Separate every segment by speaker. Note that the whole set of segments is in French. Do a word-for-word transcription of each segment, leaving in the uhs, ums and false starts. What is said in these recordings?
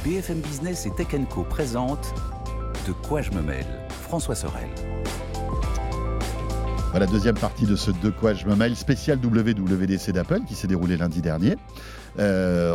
Speaker 1: B F M Business et Tech Co présente De quoi je me mêle, François Sorel.
Speaker 2: Voilà, deuxième partie de ce De quoi je me mêle, spécial W W D C d'Apple qui s'est déroulé lundi dernier. Euh,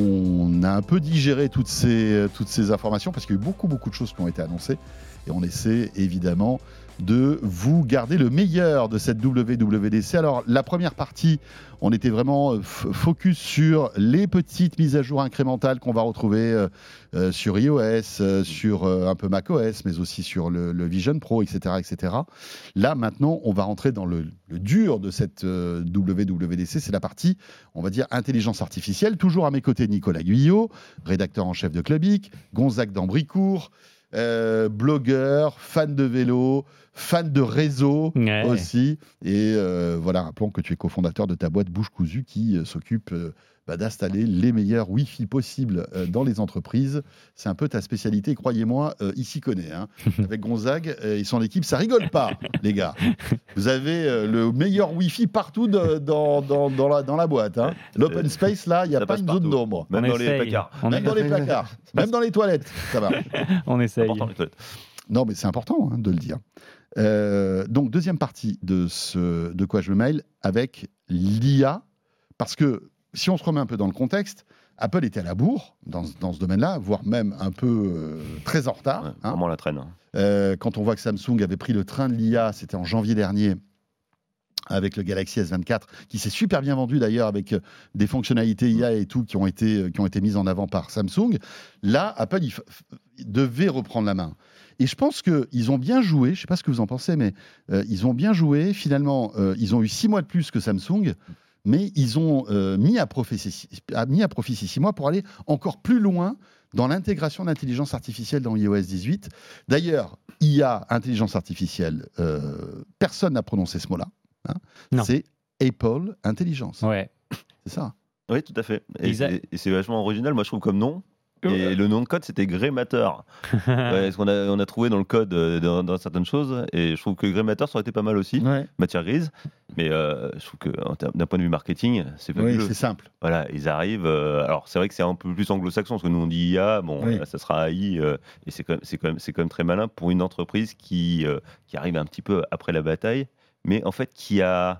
Speaker 2: on a un peu digéré toutes ces, toutes ces informations parce qu'il y a eu beaucoup, beaucoup de choses qui ont été annoncées et on essaie évidemment de vous garder le meilleur de cette W W D C. Alors, la première partie, on était vraiment f- focus sur les petites mises à jour incrémentales qu'on va retrouver euh, euh, sur iOS, euh, sur euh, un peu macOS, mais aussi sur le, le Vision Pro, et cetera, et cetera. Là, maintenant, on va rentrer dans le, le dur de cette euh, W W D C. C'est la partie, on va dire, intelligence artificielle. Toujours à mes côtés, Nicolas Guyot, rédacteur en chef de Clubic, Gonzague d'Ambricourt, Euh, blogueur, fan de vélo, fan de réseau
Speaker 3: ouais.
Speaker 2: aussi. Et euh, voilà, rappelons que tu es cofondateur de ta boîte Bouche Cousue qui euh, s'occupe euh, bah, d'installer les meilleurs Wi-Fi possibles euh, dans les entreprises. C'est un peu ta spécialité, croyez-moi, euh, il s'y connaît. Hein. Avec Gonzague euh, et son équipe, ça rigole pas, les gars. Vous avez euh, le meilleur Wi-Fi partout de, dans, dans, dans, la, dans la boîte. Hein. L'open space, là, il n'y a
Speaker 4: ça
Speaker 2: pas une
Speaker 4: partout.
Speaker 2: zone d'ombre.
Speaker 4: Même
Speaker 3: On
Speaker 4: dans
Speaker 3: essaye.
Speaker 4: les placards.
Speaker 3: On
Speaker 2: Même
Speaker 3: est-
Speaker 2: dans les placards, même dans les toilettes, ça va.
Speaker 3: On essaye.
Speaker 4: Important, les toilettes.
Speaker 2: Non, mais c'est important hein, de le dire. Euh, donc, deuxième partie de ce De quoi je me mêle avec l'I A. Parce que si on se remet un peu dans le contexte, Apple était à la bourre dans, ce- dans ce domaine-là, voire même un peu euh, très en retard.
Speaker 4: Ouais,
Speaker 2: hein.
Speaker 4: Vraiment la traîne. hein.
Speaker 2: Euh, quand on voit que Samsung avait pris le train de l'I A, c'était en janvier dernier, avec le Galaxy S vingt-quatre, qui s'est super bien vendu d'ailleurs, avec euh, des fonctionnalités I A et tout qui ont été, euh, qui ont été mises en avant par Samsung. Là, Apple il f- f- devait reprendre la main. Et je pense qu'ils ont bien joué, je ne sais pas ce que vous en pensez, mais euh, ils ont bien joué. Finalement, euh, ils ont eu six mois de plus que Samsung, mais ils ont euh, mis, à profit, ces- a mis à profit ces six mois pour aller encore plus loin dans l'intégration d'intelligence artificielle dans iOS dix-huit. D'ailleurs, I A, intelligence artificielle, euh, personne n'a prononcé ce mot-là. hein.
Speaker 3: Non.
Speaker 2: C'est Apple Intelligence.
Speaker 3: Ouais.
Speaker 2: C'est ça.
Speaker 4: Oui, tout à fait. Et,
Speaker 3: Ils a-
Speaker 4: c'est- et c'est vachement original, moi je trouve, comme nom. Et le nom de code, c'était Grey Matter. Ouais, ce qu'on a, on a trouvé dans le code euh, dans, dans certaines choses. Et je trouve que Grey Matter, ça aurait été pas mal aussi.
Speaker 2: Ouais.
Speaker 4: Matière grise. Mais euh, je trouve que en termes- d'un point de vue marketing, c'est
Speaker 2: Oui,
Speaker 4: fabuleux.
Speaker 2: c'est simple.
Speaker 4: Voilà, ils arrivent. euh, alors, c'est vrai que c'est un peu plus anglo-saxon, parce que nous on dit I A, bon,
Speaker 2: Oui.
Speaker 4: là, ça sera A I, euh, et c'est quand, même, c'est, quand même, c'est quand même très malin pour une entreprise qui, euh, qui arrive un petit peu après la bataille, mais en fait qui a.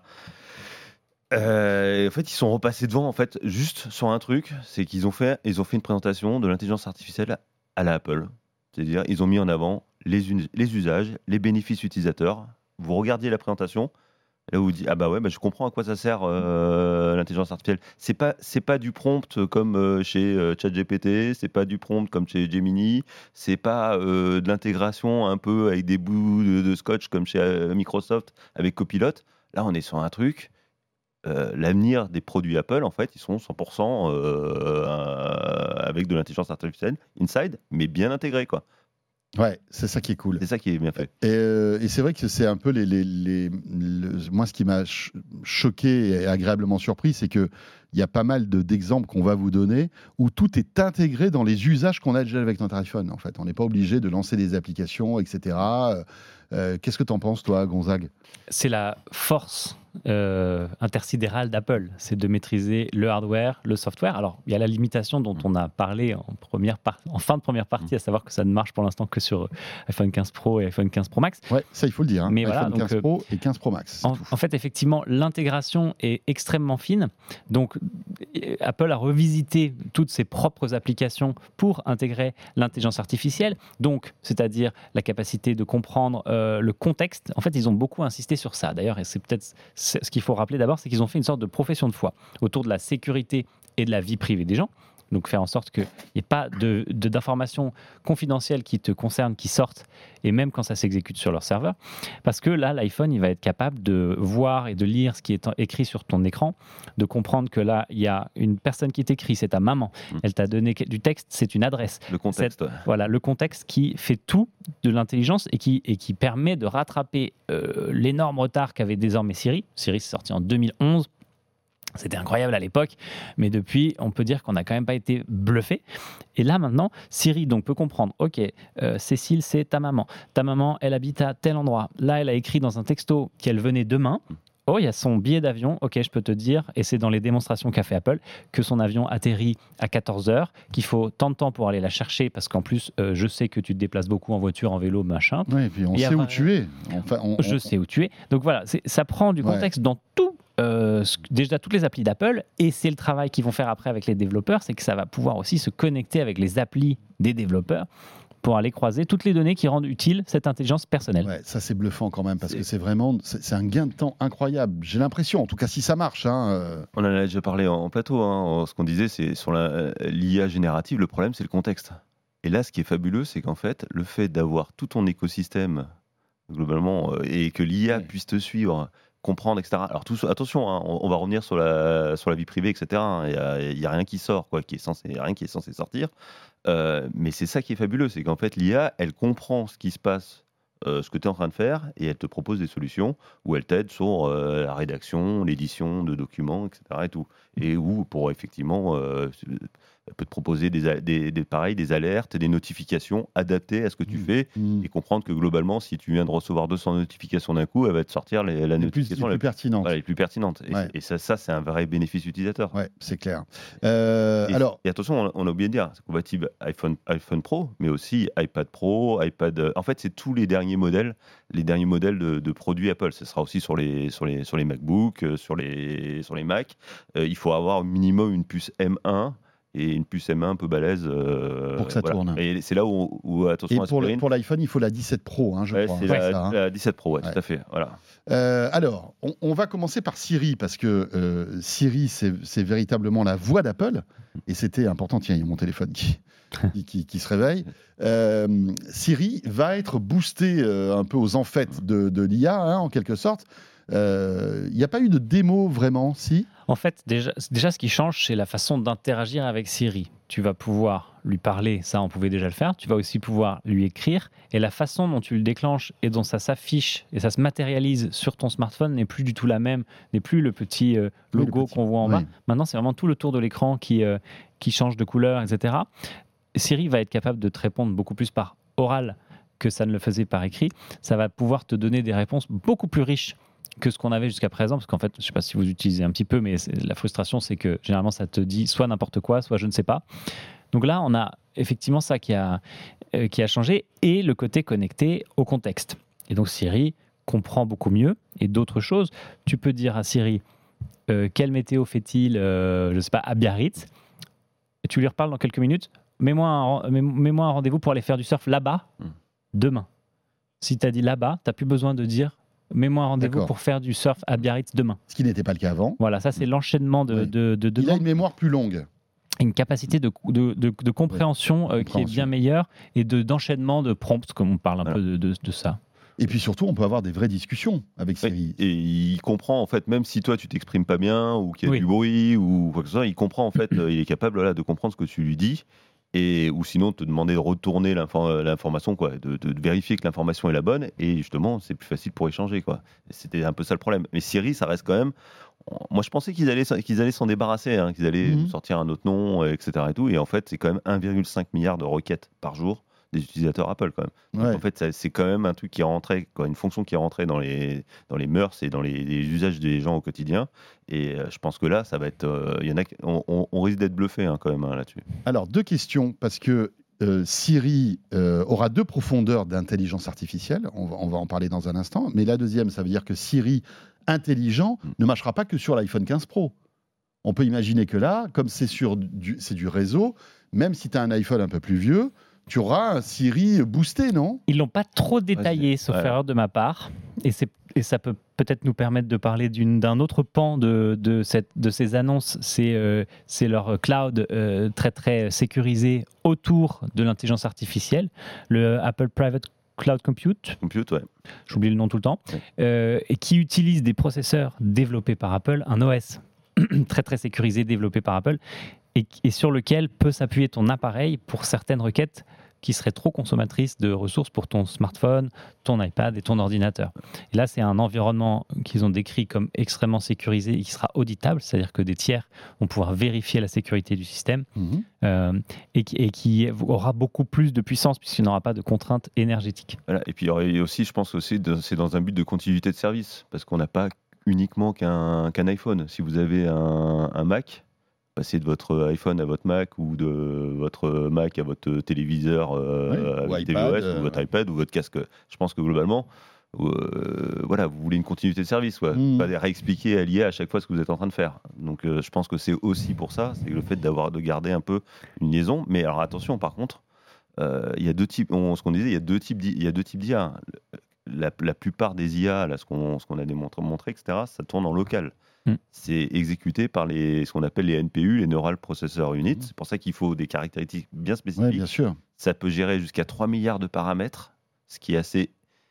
Speaker 4: Euh, en fait, ils sont repassés devant, en fait, juste sur un truc, c'est qu'ils ont fait, ils ont fait une présentation de l'intelligence artificielle à la Apple. C'est-à-dire, ils ont mis en avant les, us- les usages, les bénéfices utilisateurs. Vous regardiez la présentation. Là où vous dites, ah bah ouais, bah je comprends à quoi ça sert euh, l'intelligence artificielle. C'est pas, c'est pas du prompt comme euh, chez euh, ChatGPT, c'est pas du prompt comme chez Gemini, c'est pas euh, de l'intégration un peu avec des bouts de, de scotch comme chez euh, Microsoft avec Copilot. Là, on est sur un truc. euh, l'avenir des produits Apple, en fait, ils sont cent pour cent euh, avec de l'intelligence artificielle inside, mais bien intégrés, quoi.
Speaker 2: Ouais, c'est ça qui est cool.
Speaker 4: C'est ça qui est bien fait.
Speaker 2: Et, euh, et c'est vrai que c'est un peu les, les, les- le- moi ce qui m'a ch- choqué et agréablement surpris, c'est que il y a pas mal de, d'exemples qu'on va vous donner où tout est intégré dans les usages qu'on a déjà avec notre iPhone. En fait, on n'est pas obligé de lancer des applications, et cetera. Euh, euh, qu'est-ce que t'en penses, toi, Gonzague?
Speaker 3: C'est la force euh, intersidérale d'Apple, c'est de maîtriser le hardware, le software. Alors, il y a la limitation dont on a parlé en, première par- en fin de première partie, à savoir que ça ne marche pour l'instant que sur iPhone quinze Pro et iPhone quinze Pro Max.
Speaker 2: Ouais, ça il faut le dire. hein.
Speaker 3: Mais
Speaker 2: iPhone
Speaker 3: voilà, donc,
Speaker 2: quinze
Speaker 3: euh,
Speaker 2: Pro et quinze Pro Max. c'est
Speaker 3: En,
Speaker 2: tout.
Speaker 3: en fait, effectivement, l'intégration est extrêmement fine. Donc, euh, Apple a revisité toutes ses propres applications pour intégrer l'intelligence artificielle. Donc, c'est-à-dire la capacité de comprendre euh, le contexte. En fait, ils ont beaucoup insisté sur ça. D'ailleurs, et c'est peut-être c'est- ce qu'il faut rappeler d'abord, c'est qu'ils ont fait une sorte de profession de foi autour de la sécurité et de la vie privée des gens. Donc, faire en sorte qu'il n'y ait pas de, de- d'informations confidentielles qui te concernent, qui sortent, et même quand ça s'exécute sur leur serveur. Parce que là, l'iPhone, il va être capable de voir et de lire ce qui est en- écrit sur ton écran, de comprendre que là, il y a une personne qui t'écrit, c'est ta maman.
Speaker 4: Mm.
Speaker 3: Elle t'a donné que- du texte, c'est une adresse.
Speaker 4: Le contexte, ouais.
Speaker 3: Voilà, le contexte qui fait tout de l'intelligence et qui, et qui permet de rattraper euh, l'énorme retard qu'avait désormais Siri. Siri, c'est sorti en deux mille onze. C'était incroyable à l'époque, mais depuis, on peut dire qu'on n'a quand même pas été bluffé. Et là, maintenant, Siri donc, peut comprendre, ok, euh, Cécile, c'est ta maman. Ta maman, elle habite à tel endroit. Là, elle a écrit dans un texto qu'elle venait demain. Oh, il y a son billet d'avion, ok, je peux te dire, et c'est dans les démonstrations qu'a fait Apple, que son avion atterrit à quatorze heures, qu'il faut tant de temps pour aller la chercher, parce qu'en plus, euh, je sais que tu te déplaces beaucoup en voiture, en vélo, machin.
Speaker 2: Oui, et puis on
Speaker 3: Et
Speaker 2: sait
Speaker 3: après-
Speaker 2: où tu es. Enfin, on-
Speaker 3: Je
Speaker 2: on-
Speaker 3: sais où tu es. Donc voilà, c'est- ça prend du
Speaker 2: Ouais.
Speaker 3: contexte dans tout. euh, ce- déjà toutes les applis d'Apple, et c'est le travail qu'ils vont faire après avec les développeurs, c'est que ça va pouvoir aussi se connecter avec les applis des développeurs pour aller croiser toutes les données qui rendent utile cette intelligence personnelle.
Speaker 2: Ouais, ça c'est bluffant quand même parce
Speaker 4: C'est-
Speaker 2: que c'est vraiment c'est c'est un gain de temps incroyable. J'ai l'impression, en tout cas si ça marche. Hein, euh,
Speaker 4: On en a déjà parlé en plateau. Hein. Ce qu'on disait, c'est sur la- l'I A générative, le problème, c'est le contexte. Et là, ce qui est fabuleux, c'est qu'en fait, le fait d'avoir tout ton écosystème, globalement, euh, et que l'I A
Speaker 3: Ouais.
Speaker 4: puisse te suivre, comprendre, et cetera. Alors, tout, attention, hein, on, on va revenir sur la, sur la vie privée, et cetera. Il n'y a, a rien qui sort, quoi, qui est censé, rien qui est censé sortir. Euh, mais c'est ça qui est fabuleux, c'est qu'en fait, l'I A, elle comprend ce qui se passe, euh, ce que tu es en train de faire, et elle te propose des solutions où elle t'aide sur euh, la rédaction, l'édition de documents, et cetera. Et, tout. Et où, pour effectivement, euh, elle peut te proposer des, a- des, des, pareil, des alertes, des notifications adaptées à ce que tu
Speaker 2: Mm.
Speaker 4: fais,
Speaker 2: mm,
Speaker 4: et comprendre que globalement, si tu viens de recevoir deux cents notifications d'un coup, elle va te sortir les, la
Speaker 2: les plus, les
Speaker 4: notification
Speaker 2: plus
Speaker 4: la,
Speaker 2: pertinentes.
Speaker 4: voilà, les plus pertinentes. Et,
Speaker 2: Ouais.
Speaker 4: et ça, ça c'est un vrai bénéfice utilisateur.
Speaker 2: Ouais, c'est clair. Euh,
Speaker 4: Et,
Speaker 2: alors,
Speaker 4: et attention, on a, on a oublié de dire, c'est compatible iPhone, iPhone Pro, mais aussi iPad Pro, iPad. euh, En fait, c'est tous les derniers modèles, les derniers modèles de, de produits Apple. Ce sera aussi sur les sur les sur les MacBook, euh, sur les sur les Mac. Euh, il faut avoir au minimum une puce M un et une puce M un un peu balèze. euh,
Speaker 2: Pour que ça
Speaker 4: voilà.
Speaker 2: tourne.
Speaker 4: Et c'est là où, où
Speaker 2: et
Speaker 4: attention à
Speaker 2: pour le-
Speaker 4: Sprint.
Speaker 2: pour l'iPhone, il faut la dix-sept Pro, hein, je
Speaker 4: Ouais,
Speaker 2: crois.
Speaker 4: c'est
Speaker 2: hein,
Speaker 4: la,
Speaker 2: ça, hein.
Speaker 4: la dix-sept Pro, ouais,
Speaker 2: Ouais.
Speaker 4: tout à fait. Voilà.
Speaker 2: Euh, alors, on, on va commencer par Siri, parce que euh, Siri, c'est c'est véritablement la voix d'Apple. Et c'était important, tiens, il y a mon téléphone qui, qui, qui- qui se réveille. Euh, Siri va être boosté euh, un peu aux enfêtes de, de l'I A, hein, en quelque sorte. Euh, Il n'y a pas eu de démo vraiment, si
Speaker 3: En fait, déjà, déjà, ce qui change, c'est la façon d'interagir avec Siri. Tu vas pouvoir lui parler, ça on pouvait déjà le faire. Tu vas aussi pouvoir lui écrire. Et la façon dont tu le déclenches et dont ça s'affiche et ça se matérialise sur ton smartphone n'est plus du tout la même, n'est plus le petit euh,
Speaker 2: Oui, le
Speaker 3: logo
Speaker 2: petit-
Speaker 3: qu'on voit en
Speaker 2: oui.
Speaker 3: bas. Maintenant, c'est vraiment tout le tour de l'écran qui, euh, qui change de couleur, et cetera. Siri va être capable de te répondre beaucoup plus par oral que ça ne le faisait par écrit. Ça va pouvoir te donner des réponses beaucoup plus riches que ce qu'on avait jusqu'à présent, parce qu'en fait, je ne sais pas si vous utilisez un petit peu, mais c'est- la frustration, c'est que généralement, ça te dit soit n'importe quoi, soit je ne sais pas. Donc là, on a effectivement ça qui a, euh, qui a changé, et le côté connecté au contexte. Et donc Siri comprend beaucoup mieux, et d'autres choses. Tu peux dire à Siri, euh, quelle météo fait-il, euh, je ne sais pas, à Biarritz, et tu lui reparles dans quelques minutes, mets-moi un, ren- mets- mets-moi un rendez-vous pour aller faire du surf là-bas,
Speaker 4: Hmm.
Speaker 3: demain. Si tu as dit là-bas, tu n'as plus besoin de dire mets-moi un rendez-vous
Speaker 2: D'accord.
Speaker 3: pour faire du surf à Biarritz demain.
Speaker 2: Ce qui n'était pas le cas avant.
Speaker 3: Voilà, ça c'est l'enchaînement de,
Speaker 2: Oui.
Speaker 3: de, de
Speaker 2: Il a
Speaker 3: demandes,
Speaker 2: une mémoire plus longue.
Speaker 3: une capacité de, de, de, de compréhension euh, qui est
Speaker 2: Compréhension.
Speaker 3: bien meilleure, et de, d'enchaînement de prompts, comme on parle un
Speaker 4: Voilà.
Speaker 3: peu de, de, de ça.
Speaker 2: Et puis surtout, on peut avoir des vraies discussions avec
Speaker 4: Oui,
Speaker 2: Siri.
Speaker 4: et il comprend, en fait, même si toi, tu t'exprimes pas bien, ou qu'il y a
Speaker 3: Oui.
Speaker 4: du bruit, ou quoi que ce soit, il comprend, en fait, euh, il est capable voilà, de comprendre ce que tu lui dis, et, ou sinon te demander de retourner l'infor- l'information, quoi, de, de vérifier que l'information est la bonne, et justement, c'est plus facile pour échanger, quoi. C'était un peu ça le problème. Mais Siri, ça reste quand même... Moi, je pensais qu'ils allaient, qu'ils allaient s'en débarrasser, hein, qu'ils allaient
Speaker 2: Mhm.
Speaker 4: sortir un autre nom, euh, et cetera. Et, tout, et en fait, c'est quand même un virgule cinq milliard de requêtes par jour des utilisateurs Apple, quand même. Donc,
Speaker 2: Ouais.
Speaker 4: en fait, ça- c'est quand même un truc qui est rentré, quoi, une fonction qui est rentrée dans les, dans les mœurs et dans les, les usages des gens au quotidien. Et euh, je pense que là, ça va être, euh, il y en a, qui- on, on- on risque d'être bluffé hein, quand même hein, là-dessus.
Speaker 2: Alors, deux questions, parce que euh, Siri euh, aura deux profondeurs d'intelligence artificielle. On va, on va en parler dans un instant. Mais la deuxième, ça veut dire que Siri intelligent
Speaker 4: Mm.
Speaker 2: ne marchera pas que sur l'iPhone quinze Pro. On peut imaginer que là, comme c'est sur du, c'est du réseau, même si tu as un iPhone un peu plus vieux, tu auras un Siri boosté, non?
Speaker 3: Ils l'ont pas trop détaillé, sauf
Speaker 4: ouais.
Speaker 3: erreur de ma part, et, c'est, et ça peut peut-être nous permettre de parler d'une, d'un autre pan de, de, cette, de ces annonces, c'est, euh, c'est leur cloud euh, très très sécurisé autour de l'intelligence artificielle, le Apple Private Cloud Compute,
Speaker 4: Compute, ouais.
Speaker 3: j'oublie le nom tout le temps,
Speaker 4: Ouais.
Speaker 3: euh, et qui utilise des processeurs développés par Apple, un O S très très sécurisé développé par Apple, et, et sur lequel peut s'appuyer ton appareil pour certaines requêtes qui seraient trop consommatrices de ressources pour ton smartphone, ton iPad et ton ordinateur. Et là, c'est un environnement qu'ils ont décrit comme extrêmement sécurisé et qui sera auditable, c'est-à-dire que des tiers vont pouvoir vérifier la sécurité du système,
Speaker 2: Mhm.
Speaker 3: euh, et, qui, et qui aura beaucoup plus de puissance puisqu'il n'aura pas de contraintes énergétiques.
Speaker 4: Voilà. Et puis il y aurait aussi, je pense aussi, de- c'est dans un but de continuité de service, parce qu'on n'a pas uniquement qu'un, qu'un iPhone. Si vous avez un, un Mac, passez de votre iPhone à votre Mac ou de votre Mac à votre téléviseur euh,
Speaker 2: Oui, ou
Speaker 4: avec
Speaker 2: iPad,
Speaker 4: tvOS
Speaker 2: euh,
Speaker 4: ou votre
Speaker 2: ouais.
Speaker 4: iPad ou votre casque. Je pense que globalement, euh, voilà, vous voulez une continuité de service, quoi.
Speaker 2: Mm.
Speaker 4: Pas réexpliquer à l'I A à chaque fois ce que vous êtes en train de faire. Donc euh, je pense que c'est aussi pour ça, c'est le fait d'avoir de garder un peu une liaison. Mais alors attention, par contre, euh, il y a deux types. On, ce qu'on disait, il y a deux types, d'I- il y a deux types d'I A. La, la plupart des I A, là, ce qu'on, ce qu'on a démontré, montré, et cetera, ça tourne en local.
Speaker 3: Mm.
Speaker 4: C'est exécuté par les, ce qu'on appelle les N P U, les Neural Processor Units.
Speaker 2: Mm.
Speaker 4: C'est pour ça qu'il faut des caractéristiques bien
Speaker 2: Ouais,
Speaker 4: spécifiques.
Speaker 2: bien sûr.
Speaker 4: Ça peut gérer jusqu'à trois milliards de paramètres, ce qui est assez.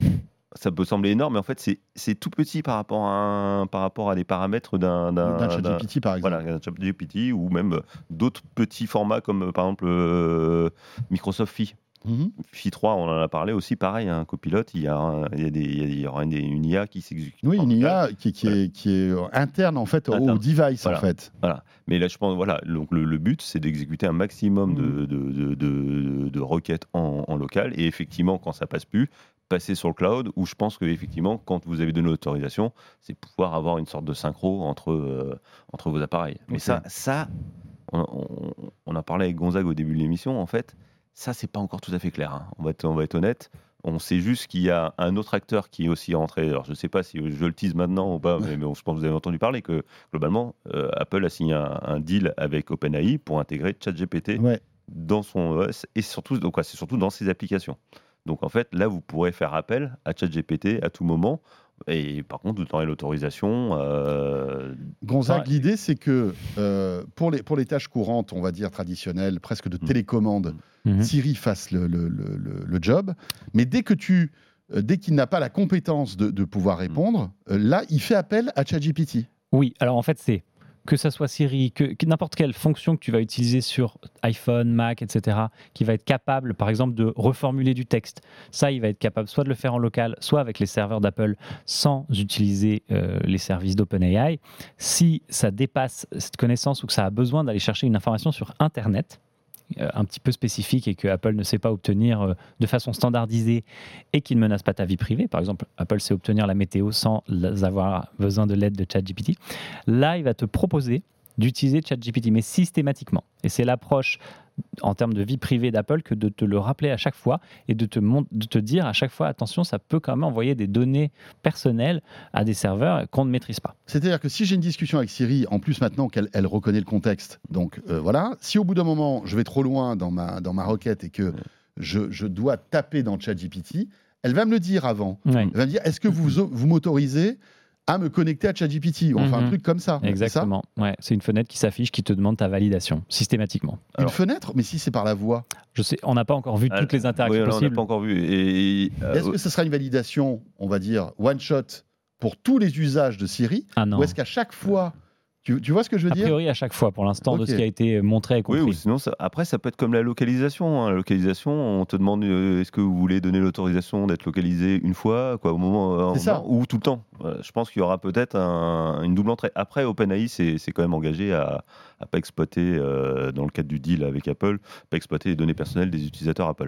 Speaker 4: Ça peut sembler énorme, mais en fait, c'est, c'est tout petit par rapport à, un- par rapport à des paramètres d'un, d'un,
Speaker 2: D'un
Speaker 4: d'un-
Speaker 2: ChatGPT, par exemple.
Speaker 4: voilà, un ChatGPT ou même d'autres petits formats comme euh, par exemple euh, Microsoft Phi.
Speaker 2: Mhm.
Speaker 4: Phi trois, on en a parlé aussi, pareil, un copilote, il y, a un- il y, a des- il y a- il y aura une, une I A qui s'exécute.
Speaker 2: Oui,
Speaker 4: en
Speaker 2: une I
Speaker 4: local.
Speaker 2: A qui, qui est, qui est interne en fait au
Speaker 4: Interne.
Speaker 2: device
Speaker 4: Voilà.
Speaker 2: en fait.
Speaker 4: Voilà. Mais là, je pense, voilà, donc le, le but, c'est d'exécuter un maximum
Speaker 2: Mm.
Speaker 4: de, de, de, de- de requêtes en, en local. Et effectivement, quand ça passe plus, passer sur le cloud, où je pense que effectivement, quand vous avez donné l'autorisation, c'est pouvoir avoir une sorte de synchro entre, euh, entre vos appareils. Mais
Speaker 2: Ok.
Speaker 4: ça, ça on, on, on a parlé avec Gonzague au début de l'émission, en fait, ça, c'est pas encore tout à fait clair. Hein. On, va être, on va être honnête. On sait juste qu'il y a un autre acteur qui est aussi rentré. Alors, je ne sais pas si je le tease maintenant ou pas, mais, mais je pense que vous avez entendu parler que globalement, euh, Apple a signé un, un deal avec OpenAI pour intégrer ChatGPT
Speaker 2: Ouais.
Speaker 4: dans son O S et surtout, donc, ouais, c'est surtout dans ses applications. Donc, en fait, là, vous pourrez faire appel à ChatGPT à tout moment. Et par contre, vous aurez l'autorisation. Euh...
Speaker 2: Gonzague,
Speaker 3: Ouais.
Speaker 2: l'idée c'est que euh, pour, les, pour les tâches courantes, on va dire traditionnelles, presque de
Speaker 4: Mm.
Speaker 2: télécommande,
Speaker 3: Mhm.
Speaker 2: Siri fasse le, le- le- le- le job. Mais dès que tu, euh, dès qu'il n'a pas la compétence de, de pouvoir répondre, euh, là, il fait appel à ChatGPT.
Speaker 3: Oui, alors en fait, c'est que ça soit Siri, que, que n'importe quelle fonction que tu vas utiliser sur iPhone, Mac, et cetera, qui va être capable, par exemple, de reformuler du texte. Ça, il va être capable soit de le faire en local, soit avec les serveurs d'Apple, sans utiliser euh, les services d'OpenAI. Si ça dépasse cette connaissance ou que ça a besoin d'aller chercher une information sur Internet, euh, un petit peu spécifique et que Apple ne sait pas obtenir euh, de façon standardisée et qui ne menace pas ta vie privée. Par exemple, Apple sait obtenir la météo sans avoir besoin de l'aide de ChatGPT. Là, il va te proposer d'utiliser ChatGPT, mais systématiquement. Et c'est l'approche en termes de vie privée d'Apple que de te le rappeler à chaque fois et de te, mon- de te dire à chaque fois, attention, ça peut quand même envoyer des données personnelles à des serveurs qu'on ne maîtrise pas.
Speaker 2: C'est-à-dire que si j'ai une discussion avec Siri, en plus maintenant qu'elle elle reconnaît le contexte, donc euh, voilà, si au bout d'un moment je vais trop loin dans ma, dans ma requête et que je, je dois taper dans ChatGPT, elle va me le dire avant.
Speaker 3: Ouais.
Speaker 2: Elle va me dire, est-ce que vous, vous m'autorisez à me connecter à ChatGPT? On fait un
Speaker 3: Mhm.
Speaker 2: truc comme ça.
Speaker 3: Exactement. Ouais, c'est une fenêtre qui s'affiche, qui te demande ta validation systématiquement.
Speaker 2: C'est ça Une
Speaker 4: Alors-
Speaker 2: fenêtre, mais si c'est par la voix.
Speaker 3: Je sais, on n'a pas encore vu
Speaker 4: Ah,
Speaker 3: toutes les interactions
Speaker 4: oui, là, on n'a
Speaker 3: possibles.
Speaker 4: pas encore vu. Et, euh,
Speaker 2: Est-ce que ce sera une validation, on va dire, one shot pour tous les usages de Siri?
Speaker 3: Ah non.
Speaker 2: Ou est-ce qu'à chaque fois, tu, tu vois ce que je veux
Speaker 3: A
Speaker 2: dire?
Speaker 3: priori, à chaque fois, pour l'instant, de
Speaker 2: Ok.
Speaker 3: ce qui a été montré et
Speaker 4: Oui,
Speaker 3: compris.
Speaker 4: ou sinon, ça- après, ça peut être comme la localisation. hein. La localisation, on te demande euh, est-ce que vous voulez donner l'autorisation d'être localisé une fois, quoi, au moment, euh, un
Speaker 2: C'est ça.
Speaker 4: moment, ou tout le temps. Voilà, je pense qu'il y aura peut-être un- une double entrée. Après, OpenAI c'est c'est quand même engagé à ne pas exploiter, euh, dans le cadre du deal avec Apple, pas exploiter les données personnelles des utilisateurs Apple.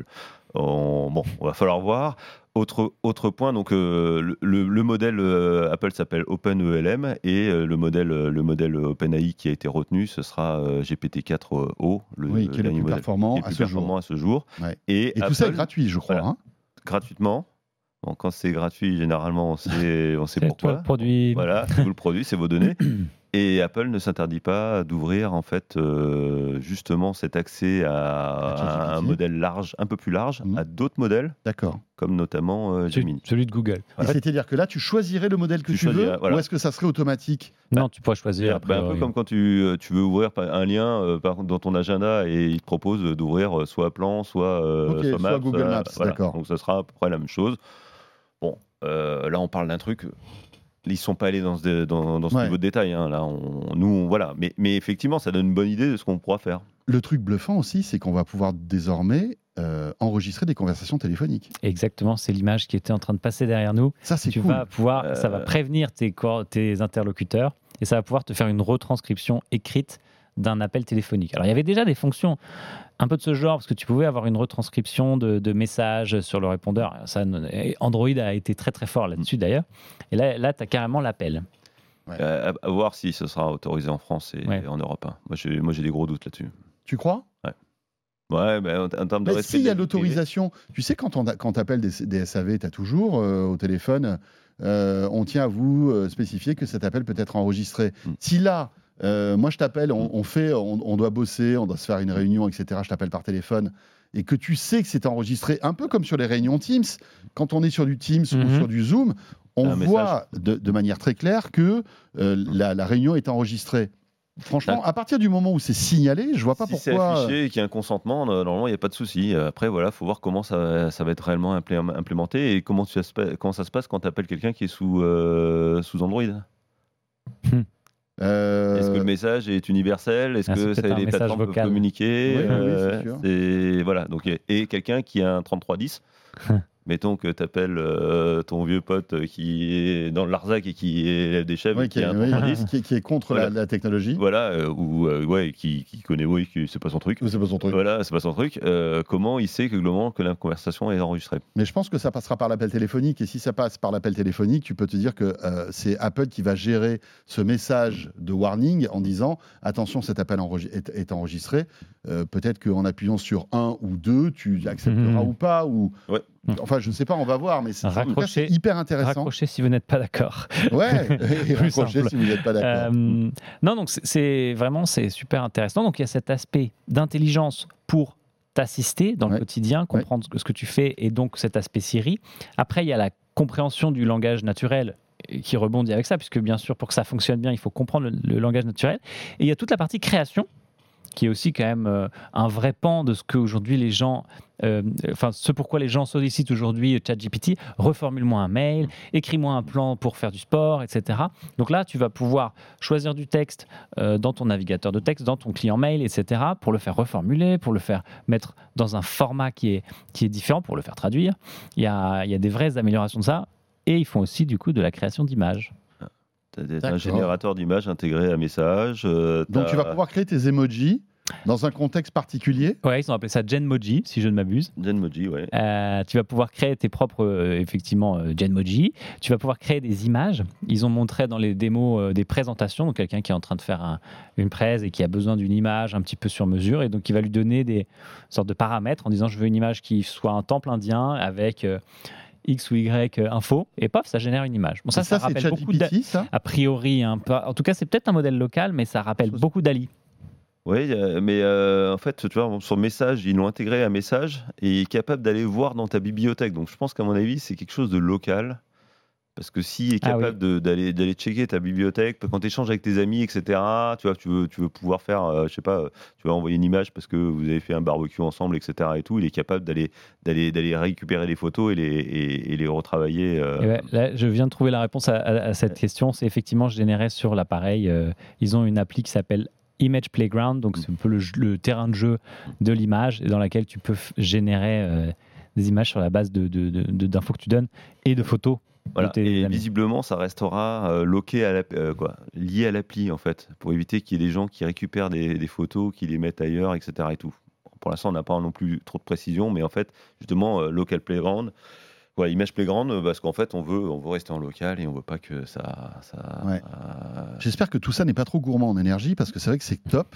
Speaker 4: On, bon, on va falloir voir. Autre, autre point, donc euh, le, le- le modèle euh, Apple s'appelle OpenELM et euh, le modèle, euh, le modèle OpenAI qui a été retenu, ce sera euh, G P T quatre O, le,
Speaker 2: Oui, qui est le
Speaker 4: dernier
Speaker 2: plus
Speaker 4: modèle,
Speaker 2: performant
Speaker 4: qui est le
Speaker 2: à
Speaker 4: plus
Speaker 2: ce
Speaker 4: performant
Speaker 2: jour.
Speaker 4: à ce jour.
Speaker 2: Ouais.
Speaker 4: Et,
Speaker 2: Et tout ça est
Speaker 4: Apple,
Speaker 2: gratuit, je crois.
Speaker 4: voilà.
Speaker 2: hein.
Speaker 4: gratuitement. Bon, quand c'est gratuit, généralement, on sait, on sait
Speaker 3: C'est toi
Speaker 4: pourquoi.
Speaker 3: le produit.
Speaker 4: Voilà, c'est vous le produit, c'est vos données. Et Apple ne s'interdit pas d'ouvrir en fait euh, justement cet accès à,
Speaker 2: À ChatGPT.
Speaker 4: à un modèle large, un peu plus large,
Speaker 2: Mhm.
Speaker 4: à d'autres modèles,
Speaker 2: D'accord.
Speaker 4: comme notamment euh,
Speaker 3: Celui,
Speaker 4: Gemini.
Speaker 3: celui de Google.
Speaker 2: Et c'est-à-dire que là, tu choisirais le modèle que
Speaker 4: Tu
Speaker 2: tu, veux,
Speaker 4: choisirais, voilà.
Speaker 2: ou est-ce que ça serait automatique?
Speaker 3: Non, tu pourrais choisir. a
Speaker 4: Bah, un peu
Speaker 3: priori.
Speaker 4: comme quand tu, euh, tu veux ouvrir par- un lien euh, par contre, dans ton agenda et il te propose d'ouvrir euh, soit Plan, soit, euh,
Speaker 2: Ok, soit
Speaker 4: Maps,
Speaker 2: Google Maps, d'accord.
Speaker 4: Donc ça sera à peu près la même chose. Bon, euh, là on parle d'un truc. Ils sont pas allés dans ce, dans, dans ce
Speaker 2: Ouais.
Speaker 4: niveau de détail. hein. Là, on, nous, on- voilà. Mais, mais effectivement, ça donne une bonne idée de ce qu'on pourra faire.
Speaker 2: Le truc bluffant aussi, c'est qu'on va pouvoir désormais euh, enregistrer des conversations téléphoniques.
Speaker 3: Exactement, c'est l'image qui était en train de passer derrière nous.
Speaker 2: Ça, c'est
Speaker 3: Tu
Speaker 2: cool.
Speaker 3: vas pouvoir, ça va
Speaker 4: Euh.
Speaker 3: prévenir tes, cor- tes interlocuteurs et ça va pouvoir te faire une retranscription écrite d'un appel téléphonique. Alors, il y avait déjà des fonctions un peu de ce genre, parce que tu pouvais avoir une retranscription de, de messages sur le répondeur. Ça, Android a été très très fort là-dessus d'ailleurs. Et là, là tu as carrément l'appel.
Speaker 2: Ouais.
Speaker 4: À, à voir si ce sera autorisé en France et
Speaker 3: Ouais.
Speaker 4: en Europe. hein. Moi, j'ai, moi, j'ai des gros doutes là-dessus.
Speaker 2: Tu crois?
Speaker 4: Ouais, mais en, en termes de
Speaker 2: Mais
Speaker 4: respect
Speaker 2: s'il y
Speaker 4: de
Speaker 2: a
Speaker 4: la vie privée,
Speaker 2: l'autorisation, tu sais, quand on a- quand t'appelles des, des S A V, tu as toujours euh, au téléphone, euh, on tient à vous euh, spécifier que cet appel peut être enregistré.
Speaker 4: Mm.
Speaker 2: Si là, euh, moi je t'appelle, on, on fait, on, on doit bosser, on doit se faire une réunion, et cetera. Je t'appelle par téléphone et que tu sais que c'est enregistré, un peu comme sur les réunions Teams, quand on est sur du Teams ou
Speaker 3: Mhm.
Speaker 2: sur du Zoom, on
Speaker 4: Un
Speaker 2: voit de, de manière très claire que euh, la, la réunion est enregistrée. Franchement, à partir du moment où c'est signalé, je vois pas
Speaker 4: si
Speaker 2: pourquoi.
Speaker 4: c'est affiché et qu'il y a un consentement, euh, normalement, il n'y a pas de souci. Après, voilà, faut voir comment ça, ça va être réellement implé- implémenté et comment ça se, pa- comment ça se passe quand tu appelles quelqu'un qui est sous, euh, sous Android.
Speaker 2: euh,
Speaker 4: Est-ce que le message est universel? Est-ce
Speaker 3: Ah, c'est
Speaker 4: que ça,
Speaker 3: peut-être un
Speaker 4: les
Speaker 3: message
Speaker 4: plateformes peuvent
Speaker 3: vocal.
Speaker 4: communiquer?
Speaker 2: Oui, oui, oui,
Speaker 4: Euh,
Speaker 2: c'est sûr.
Speaker 4: c'est- voilà. Donc, et, et quelqu'un qui a un trente-trois dix. Mettons que tu appelles ton vieux pote qui est dans le Larzac et qui est des chèvres
Speaker 2: Oui,
Speaker 4: et
Speaker 2: qui,
Speaker 4: qui a un
Speaker 2: oui,
Speaker 4: trente-trois dix.
Speaker 2: qui est- qui est contre la,
Speaker 4: Voilà.
Speaker 2: la technologie.
Speaker 4: Voilà, euh, ou euh, ouais, qui, qui connaît, oui, qui c'est pas son truc.
Speaker 2: C'est pas son truc.
Speaker 4: Voilà, c'est pas son truc. Euh, comment il sait que globalement que la conversation est enregistrée?
Speaker 2: Mais je pense que ça passera par l'appel téléphonique. Et si ça passe par l'appel téléphonique, tu peux te dire que euh, c'est Apple qui va gérer ce message de warning en disant attention, cet appel enregi- est, est enregistré. Euh, peut-être qu'en appuyant sur un ou deux, tu accepteras
Speaker 3: Mhm.
Speaker 2: ou pas. Ou...
Speaker 4: Ouais.
Speaker 2: Enfin, je ne sais pas, on va voir. Mais c'est, en tout cas,
Speaker 3: Raccrochez-
Speaker 2: c'est hyper intéressant.
Speaker 3: Raccrochez si vous n'êtes pas d'accord.
Speaker 2: Ouais, et
Speaker 3: Plus
Speaker 2: raccrochez
Speaker 3: simple.
Speaker 2: si vous n'êtes pas d'accord.
Speaker 3: Euh, non, donc c'est- c'est vraiment c'est super intéressant. Donc il y a cet aspect d'intelligence pour t'assister dans
Speaker 2: Ouais.
Speaker 3: le quotidien, comprendre ce que- ce que tu fais, et donc cet aspect Siri. Après, il y a la compréhension du langage naturel et qui rebondit avec ça, puisque bien sûr, pour que ça fonctionne bien, il faut comprendre le, le langage naturel. Et il y a toute la partie création, qui est aussi quand même euh, un vrai pan de ce qu'aujourd'hui les gens, euh, enfin ce pourquoi les gens sollicitent aujourd'hui ChatGPT, reformule-moi un mail, écris-moi un plan pour faire du sport, et cetera. Donc là, tu vas pouvoir choisir du texte euh, dans ton navigateur de texte, dans ton client mail, et cetera, pour le faire reformuler, pour le faire mettre dans un format qui est, qui est différent, pour le faire traduire. Il y a, il y a des vraies améliorations de ça. Et ils font aussi du coup de la création d'images.
Speaker 4: Tu as un
Speaker 2: D'accord.
Speaker 4: générateur d'images intégré à message. euh,
Speaker 2: Donc,
Speaker 4: t'as-
Speaker 2: tu vas pouvoir créer tes emojis dans un contexte particulier.
Speaker 3: Ouais, ils ont appelé ça Genmoji, si je ne m'abuse.
Speaker 4: Genmoji, ouais.
Speaker 3: Euh, tu vas pouvoir créer tes propres, euh, effectivement, euh, Genmoji. Tu vas pouvoir créer des images. Ils ont montré dans les démos euh, des présentations, donc quelqu'un qui est en train de faire un- une presse et qui a besoin d'une image un petit peu sur mesure, et donc il va lui donner des sortes de paramètres en disant je veux une image qui soit un temple indien avec euh, X ou Y euh, info, et paf, ça génère une image. Bon, ça,
Speaker 2: Et
Speaker 3: ça,
Speaker 2: c'est
Speaker 3: rappelle beaucoup d'a-
Speaker 2: ChatGPT, ça
Speaker 3: a priori, un peu- en tout cas, c'est peut-être un modèle local, mais ça rappelle
Speaker 2: Ça, c'est-
Speaker 3: beaucoup d'Ali.
Speaker 4: Oui, mais euh, en fait, tu vois, sur Message, ils l'ont intégré à Message et il est capable d'aller voir dans ta bibliothèque. Donc, je pense qu'à mon avis, c'est quelque chose de local. Parce que s'il est
Speaker 3: Ah
Speaker 4: capable de- d'aller d'aller checker ta bibliothèque, quand tu échanges avec tes amis, et cetera, tu vois, tu veux, tu veux pouvoir faire, euh, je sais pas, euh, tu vas envoyer une image parce que vous avez fait un barbecue ensemble, et cetera et tout, il est capable d'aller d'aller d'aller récupérer les photos et les, et, et les retravailler. euh,
Speaker 3: Et ouais, là, je viens de trouver la réponse à, à- à cette question. C'est effectivement généré sur l'appareil. Euh, ils ont une appli qui s'appelle Image Playground, donc c'est un peu le, jeu- le terrain de jeu de l'image, et dans laquelle tu peux f- générer euh, des images sur la base de, de- de- de- d'infos que tu donnes et de photos.
Speaker 4: Voilà.
Speaker 3: de tes
Speaker 4: Et
Speaker 3: amis.
Speaker 4: visiblement, ça restera euh, loqué à l'app- euh, quoi, lié à l'appli, en fait, pour éviter qu'il y ait des gens qui récupèrent des, des photos, qui les mettent ailleurs, et cetera et tout. Pour l'instant, on n'a pas non plus trop de précision, mais en fait, justement, euh, Local Playground, ouais, Image Playground, euh, parce qu'en fait, on veut, on veut rester en local et on veut pas que ça. ça
Speaker 2: Ouais.
Speaker 4: euh,
Speaker 2: J'espère que tout ça n'est pas trop gourmand en énergie, parce que c'est vrai que c'est top.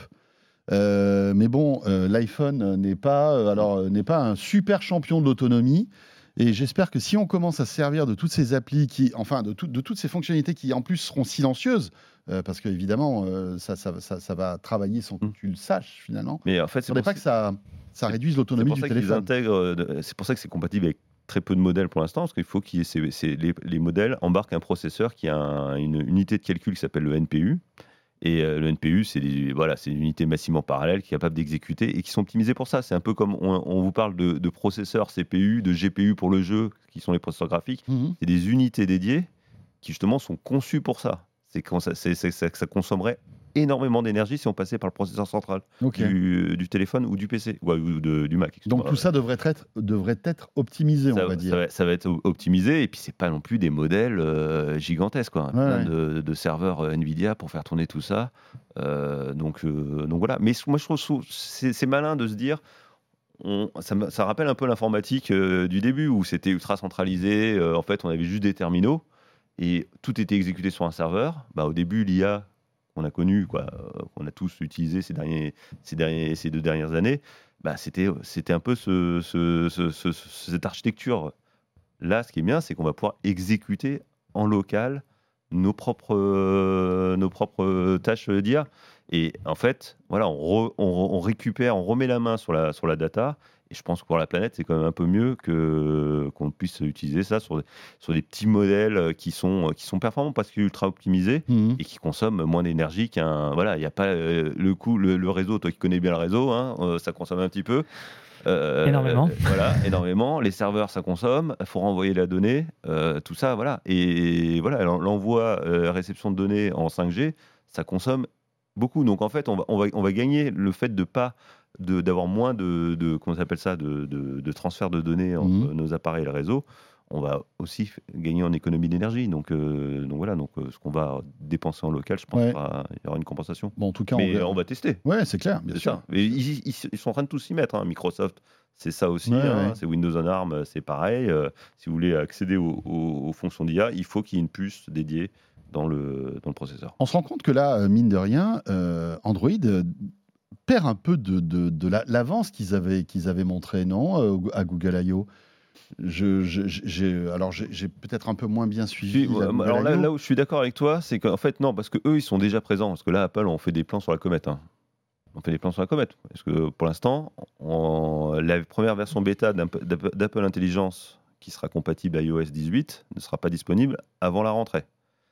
Speaker 2: Euh, mais bon, euh, l'iPhone n'est pas, euh, alors, euh, n'est pas un super champion de l'autonomie. Et j'espère que si on commence à se servir de toutes ces applis, qui, enfin de, tout- de toutes ces fonctionnalités qui en plus seront silencieuses, euh, parce qu'évidemment, euh, ça, ça, ça, ça va travailler sans que
Speaker 4: Mm.
Speaker 2: tu le saches finalement.
Speaker 4: Mais en fait,
Speaker 2: Il ne
Speaker 4: c'est
Speaker 2: faudrait
Speaker 4: pour
Speaker 2: pas
Speaker 4: ça-
Speaker 2: que ça, ça réduise
Speaker 4: c'est
Speaker 2: l'autonomie
Speaker 4: pour
Speaker 2: du
Speaker 4: ça qu'ils
Speaker 2: téléphone.
Speaker 4: intègrent. euh, de- C'est pour ça que c'est compatible avec très peu de modèles pour l'instant, parce qu'il faut que les, les modèles embarquent un processeur qui a un- une unité de calcul qui s'appelle le N P U. Et euh, le N P U, c'est des- voilà, c'est une unité massivement parallèle qui est capable d'exécuter et qui sont optimisées pour ça. C'est un peu comme on, on vous parle de, de processeurs C P U, de G P U pour le jeu, qui sont les processeurs graphiques.
Speaker 2: Mhm.
Speaker 4: C'est des unités dédiées qui justement sont conçues pour ça. C'est quand ça, c'est, c'est- ça, ça consommerait énormément d'énergie si on passait par le processeur central
Speaker 2: Ok.
Speaker 4: du, du téléphone ou du P C ou, ou de- du Mac.
Speaker 2: Donc
Speaker 4: excuse-moi.
Speaker 2: tout ça devrait être, devrait être optimisé,
Speaker 4: ça,
Speaker 2: on va
Speaker 4: ça
Speaker 2: dire.
Speaker 4: va, ça va être o- optimisé et puis c'est pas non plus des modèles euh, gigantesques quoi.
Speaker 2: Ouais,
Speaker 4: Plein
Speaker 2: ouais.
Speaker 4: de, de serveurs euh, Nvidia pour faire tourner tout ça. Euh, donc euh, donc voilà. Mais moi je trouve sou- c'est, c'est malin de se dire. On- ça, me- ça rappelle un peu l'informatique euh, du début où c'était ultra centralisé. euh, en fait, on avait juste des terminaux. et tout était exécuté sur un serveur. Bah, au début, l'I A qu'on a connu, quoi, euh, qu'on a tous utilisé ces, derniers, ces, derniers, ces deux dernières années, bah, c'était, c'était un peu ce, ce, ce, ce, cette architecture. Là, ce qui est bien, c'est qu'on va pouvoir exécuter en local nos propres, euh, nos propres tâches d'I A. Et en fait, voilà, on, re, on, on récupère, on remet la main sur la, sur la data. Et je pense que pour la planète, c'est quand même un peu mieux que, qu'on puisse utiliser ça sur, sur des petits modèles qui sont, qui sont performants parce qu'ils sont ultra optimisés mmh. et qui consomment moins d'énergie qu'un. Voilà, il n'y a pas euh, le coup, le, le réseau, toi qui connais bien le réseau, hein, euh, ça consomme un petit peu.
Speaker 3: Euh, énormément.
Speaker 4: Euh, voilà, énormément. Les serveurs, ça consomme. Il faut renvoyer la donnée. Euh, tout ça, voilà. Et, et voilà, l'envoi, euh, réception de données en cinq G, ça consomme beaucoup. Donc en fait, on va, on va, on va gagner le fait de pas de, d'avoir moins de, de comment ça s'appelle ça, de, de, de transfert de données entre mmh. nos appareils et le réseau. On va aussi gagner en économie d'énergie. Donc, euh, donc voilà, donc, euh, ce qu'on va dépenser en local, je pense qu'il ouais. y aura une compensation.
Speaker 2: Bon, en tout cas,
Speaker 4: mais
Speaker 2: on,
Speaker 4: on va tester.
Speaker 2: Ouais, c'est clair, bien
Speaker 4: c'est
Speaker 2: sûr.
Speaker 4: Ça. Mais ils, ils, ils sont en train de tous s'y mettre. Hein. Microsoft, c'est ça aussi. Ouais, hein. ouais. C'est Windows on ARM, c'est pareil. Euh, si vous voulez accéder aux, aux, aux fonctions d'I A, il faut qu'il y ait une puce dédiée dans le, dans le processeur.
Speaker 2: On se rend compte que là, mine de rien, euh, Android euh, perd un peu de, de, de la, l'avance qu'ils avaient, qu'ils avaient montré, non, euh, à Google I O. Je, je, j'ai, alors j'ai, j'ai peut-être un peu moins bien suivi.
Speaker 4: Puis, alors là, là où je suis d'accord avec toi, c'est qu'en fait non, parce que eux ils sont déjà présents. Parce que là, Apple, on fait des plans sur la comète. Hein. On fait des plans sur la comète. Parce que pour l'instant, on, la première version bêta d'Apple Intelligence qui sera compatible à iOS dix-huit ne sera pas disponible avant la rentrée.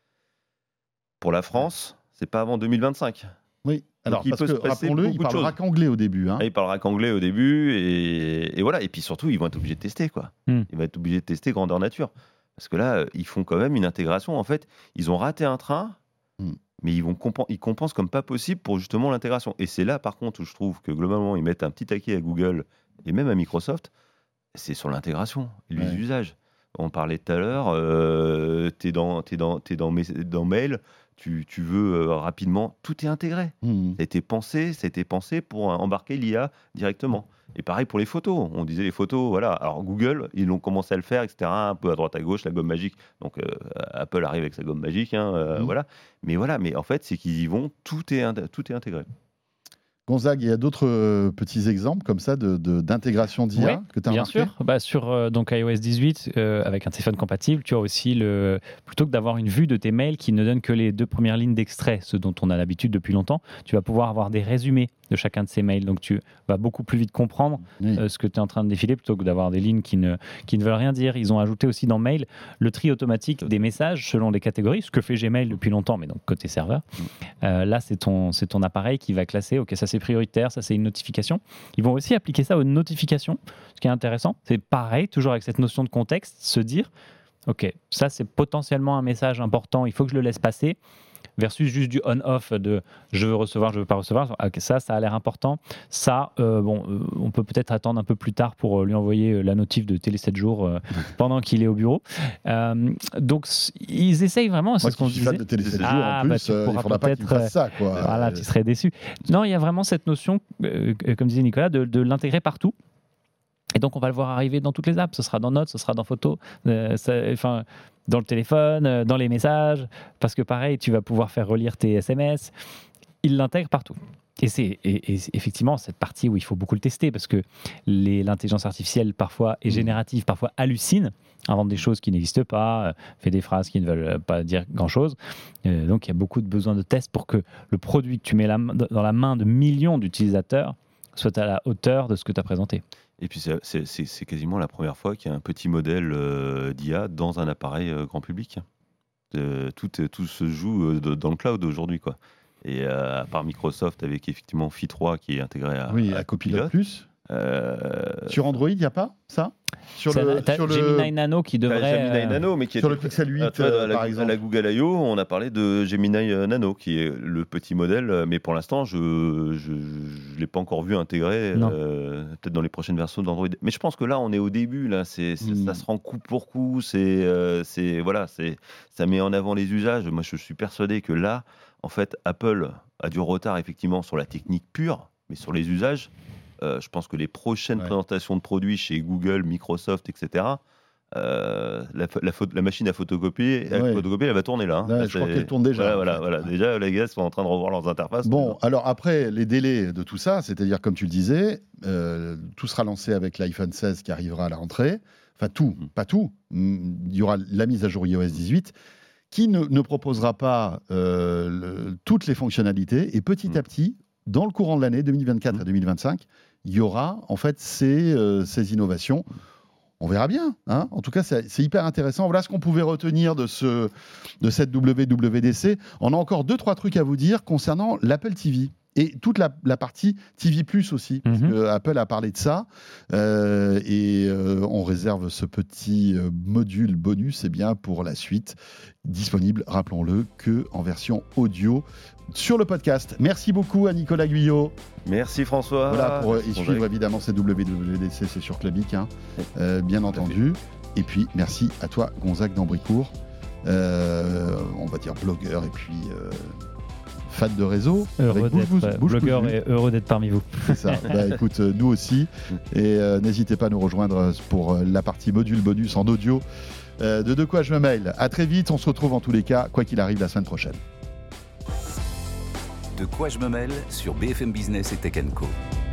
Speaker 4: Pour la France, c'est pas avant deux mille vingt-cinq.
Speaker 2: Oui. Alors, parce que, rappelons-le, il parlera qu'anglais au début. Hein.
Speaker 4: Ah, il parlera qu'anglais au début, et, et voilà. Et puis surtout, ils vont être obligés de tester, quoi. Mm. Ils vont être obligés de tester grandeur nature. Parce que là, ils font quand même une intégration. En fait, ils ont raté un train, mm. mais ils, vont compen- ils compensent comme pas possible pour justement l'intégration. Et c'est là, par contre, où je trouve que globalement, ils mettent un petit taquet à Google et même à Microsoft, c'est sur l'intégration et les ouais. usages. On parlait tout à l'heure, euh, tu es dans, t'es dans, t'es dans, dans Mail, tu, tu veux euh, rapidement, tout est intégré. Mmh. Ça a été pensé, ça a été pensé pour euh, embarquer l'I A directement. Et pareil pour les photos. On disait les photos, voilà. Alors Google, ils ont commencé à le faire, et cetera. Un peu à droite à gauche, la gomme magique. Donc euh, Apple arrive avec sa gomme magique, hein, euh, mmh. voilà. Mais voilà, mais en fait, c'est qu'ils y vont, tout est, tout est intégré.
Speaker 2: Gonzague, il y a d'autres euh, petits exemples comme ça de, de, d'intégration d'I A
Speaker 3: ouais,
Speaker 2: que tu as
Speaker 3: bien
Speaker 2: remarqué ?
Speaker 3: sûr. Bah, sur euh, donc iOS dix-huit, euh, avec un téléphone compatible, tu as aussi, le, plutôt que d'avoir une vue de tes mails qui ne donne que les deux premières lignes d'extrait, ce dont on a l'habitude depuis longtemps, tu vas pouvoir avoir des résumés de chacun de ces mails. Donc tu vas beaucoup plus vite comprendre oui. euh, ce que tu es en train de défiler plutôt que d'avoir des lignes qui ne, qui ne veulent rien dire. Ils ont ajouté aussi dans Mail le tri automatique des messages selon les catégories, ce que fait Gmail depuis longtemps, mais donc côté serveur. Euh, là, c'est ton, c'est ton appareil qui va classer, ok, ça c'est prioritaire, ça c'est une notification. Ils vont aussi appliquer ça aux notifications, ce qui est intéressant. C'est pareil, toujours avec cette notion de contexte, se dire, ok, ça c'est potentiellement un message important, il faut que je le laisse passer, versus juste du on-off de je veux recevoir, je veux pas recevoir. Okay, ça, ça a l'air important. Ça, euh, bon, euh, on peut peut-être attendre un peu plus tard pour lui envoyer la notif de Télé sept jours euh, pendant qu'il est au bureau. Euh, donc, ils essayent vraiment. C'est
Speaker 2: Moi,
Speaker 3: ce qu'on
Speaker 2: je suis
Speaker 3: disait.
Speaker 2: fan de Télé sept jours
Speaker 3: ah,
Speaker 2: en plus.
Speaker 3: Bah, tu
Speaker 2: euh, il faudra pas qu'il fasse ça, quoi.
Speaker 3: Voilà, tu serais déçu. Non, il y a vraiment cette notion, euh, comme disait Nicolas, de, de l'intégrer partout. Et donc, on va le voir arriver dans toutes les apps. Ce sera dans Notes, ce sera dans Photos, euh, ça, enfin, dans le téléphone, euh, dans les messages. Parce que pareil, tu vas pouvoir faire relire tes S M S. Il l'intègre partout. Et c'est et, et effectivement cette partie où il faut beaucoup le tester parce que les, l'intelligence artificielle parfois est générative, parfois hallucine, invente des choses qui n'existent pas, fait des phrases qui ne veulent pas dire grand-chose. Euh, donc, il y a beaucoup de besoin de tests pour que le produit que tu mets la, dans la main de millions d'utilisateurs soit à la hauteur de ce que tu as présenté.
Speaker 4: Et puis, c'est, c'est, c'est quasiment la première fois qu'il y a un petit modèle euh, d'I A dans un appareil euh, grand public. Euh, tout, tout se joue euh, dans le cloud aujourd'hui, quoi. Et euh, à part Microsoft, avec effectivement Phi trois qui est intégré à,
Speaker 2: oui, à, à Copilot Plus. Euh... Sur Android, il n'y a pas ça sur
Speaker 3: ça,
Speaker 2: le,
Speaker 3: sur Gemini
Speaker 2: le...
Speaker 3: Nano qui devrait...
Speaker 4: Gemini Nano, mais qui
Speaker 2: sur le Pixel huit,
Speaker 4: à,
Speaker 2: euh,
Speaker 4: à la,
Speaker 2: par exemple.
Speaker 4: À la Google I O, on a parlé de Gemini Nano, qui est le petit modèle, mais pour l'instant, je ne l'ai pas encore vu intégré, euh, peut-être dans les prochaines versions d'Android. Mais je pense que là, on est au début, là, c'est, c'est, mm. ça se rend coup pour coup, c'est, euh, c'est, voilà, c'est, ça met en avant les usages. Moi, je suis persuadé que là, en fait, Apple a du retard, effectivement, sur la technique pure, mais sur les usages. Euh, je pense que les prochaines ouais. présentations de produits chez Google, Microsoft, et cetera, euh, la, la, photo, la machine à photocopier,
Speaker 2: Ouais.
Speaker 4: la photocopier, elle va tourner là.
Speaker 2: Ouais,
Speaker 4: Là,
Speaker 2: je crois
Speaker 4: c'est-
Speaker 2: qu'elle tourne déjà.
Speaker 4: Voilà, voilà, voilà. Déjà, les gars sont en train de revoir leurs interfaces.
Speaker 2: Bon, alors après, les délais de tout ça, c'est-à-dire, comme tu le disais, euh, tout sera lancé avec l'iPhone seize qui arrivera à la rentrée. Enfin, tout,
Speaker 4: Mm.
Speaker 2: pas tout. Mm, Il y aura la mise à jour iOS dix-huit qui ne, ne proposera pas euh, le- toutes les fonctionnalités. Et petit
Speaker 4: Mm.
Speaker 2: à petit, dans le courant de l'année deux mille vingt-quatre
Speaker 4: Mm.
Speaker 2: et deux mille vingt-cinq, il y aura en fait ces, euh, ces innovations. On verra bien. Hein, en tout cas, c'est c'est hyper intéressant. Voilà ce qu'on pouvait retenir de, ce, de cette W W D C. On a encore deux, trois trucs à vous dire concernant l'Apple T V. Et toute la, la partie T V Plus aussi. Parce
Speaker 3: Mhm.
Speaker 2: que Apple a parlé de ça. Euh, et euh, on réserve ce petit euh, module bonus eh bien, pour la suite. Disponible, rappelons-le, que en version audio sur le podcast. Merci beaucoup à Nicolas Guyot.
Speaker 4: Merci François.
Speaker 2: Voilà, pour euh,
Speaker 4: Merci,
Speaker 2: y suivre
Speaker 4: Gonzague.
Speaker 2: évidemment ces W W D C, c'est sur Clubic, hein, euh, bien
Speaker 4: à
Speaker 2: entendu. Et puis merci à toi, Gonzague d'Ambricourt, euh, on va dire blogueur et puis euh, fan de réseau.
Speaker 3: Heureux
Speaker 2: avec bouche-
Speaker 3: d'être
Speaker 2: bouche-
Speaker 3: euh,
Speaker 2: bouche
Speaker 3: blogueur
Speaker 2: cousue.
Speaker 3: et heureux d'être parmi vous.
Speaker 2: C'est ça. Bah, écoute, euh, nous aussi. Et euh, n'hésitez pas à nous rejoindre pour euh, la partie module bonus en audio euh, de De quoi je me mail. À très vite, on se retrouve en tous les cas, quoi qu'il arrive, la semaine prochaine.
Speaker 1: De quoi je me mêle sur B F M Business et Tech and Co.